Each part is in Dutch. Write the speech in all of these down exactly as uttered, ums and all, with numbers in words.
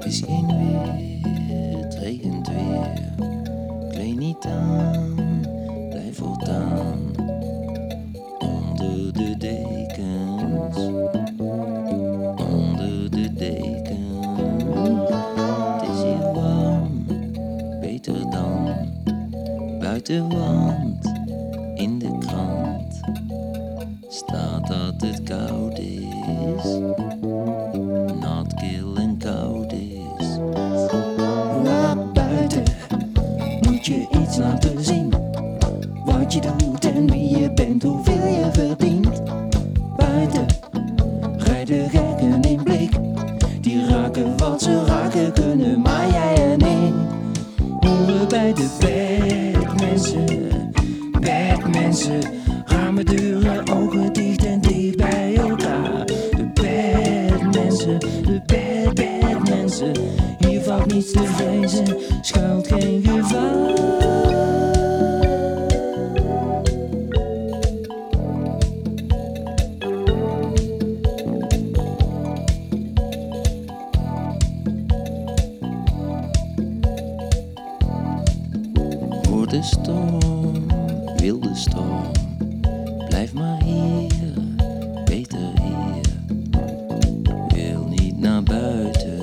is geen weer, het regent weer. Kleed niet aan, blijf voortaan onder de dekens, onder de dekens. Het is hier warm, beter dan buiten, want in de krant staat dat het koud is, nat, kil en koud is. Waar buiten moet je iets laten zien, wat je doet en wie je bent, hoeveel je verdient. Buiten rijden gekken in blik, die raken wat ze raken kunnen, maar jij en ik horen bij de bedmensen. Bedmensen, ramen, deuren, ogen dicht en dicht bij elkaar. De bedmensen, de bed, bedmensen, hier valt niets te vrezen, schuilt geen gevaar. Voor de storm, wilde storm, blijf maar hier, beter hier. Wil niet naar buiten,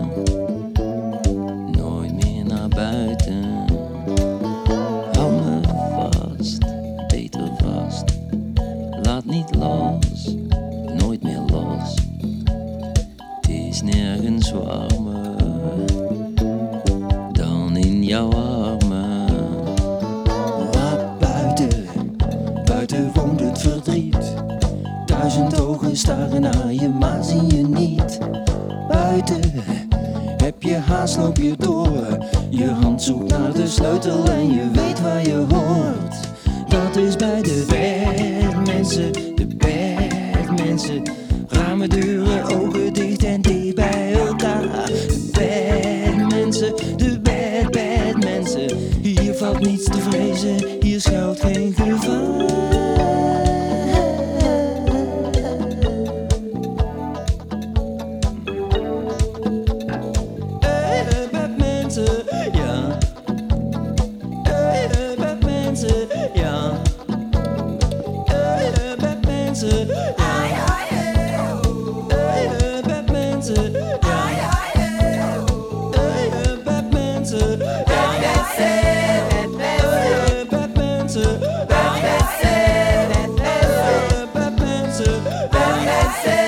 nooit meer naar buiten. Hou me vast, beter vast, laat niet los, nooit meer los. Het is nergens warmer dan in jouw armen. Buiten woont het verdriet, duizend ogen staren naar je, maar zien je niet. Buiten heb je haast, loop je door, je hand zoekt naar de sleutel en je weet waar je hoort. Dat is bij de bedmensen, de bedmensen, ramen, deuren, ogen dicht en dicht bij elkaar. De bedmensen, de bed, bedmensen, hier valt niets te vrezen, hier schuilt geen gevaar. Hey, bedmensen, ja. Hey, bedmensen, ja. Hey, bedmensen, ja. Hey, bedmensen, ja. Hey, bedmensen, ja. Bedmensen,